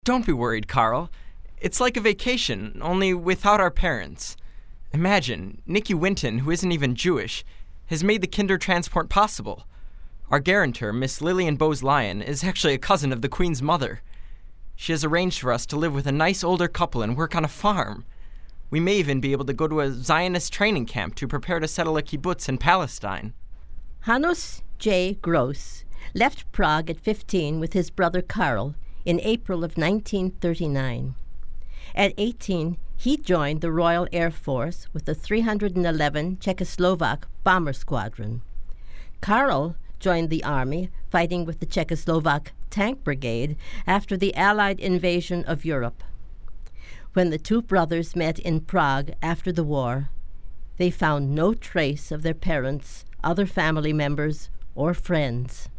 Don't be worried, Carl. It's like a vacation, only without our parents. Imagine, Nicky Winton, who isn't even Jewish, has made the Kindertransport possible. Our guarantor, Miss Lillian Bowes-Lyon, is actually a cousin of the Queen's mother. She has arranged for us to live with a nice older couple and work on a farm. We may even be able to go to a Zionist training camp to prepare to settle a kibbutz in Palestine. Hanus J. Gross left Prague at 15 with his brother Karl in April of 1939. At 18, he joined the Royal Air Force with the 311 Czechoslovak Bomber Squadron. Karl joined the army, fighting with the Czechoslovak Tank Brigade after the Allied invasion of Europe. When the two brothers met in Prague after the war, they found no trace of their parents, other family members, or friends.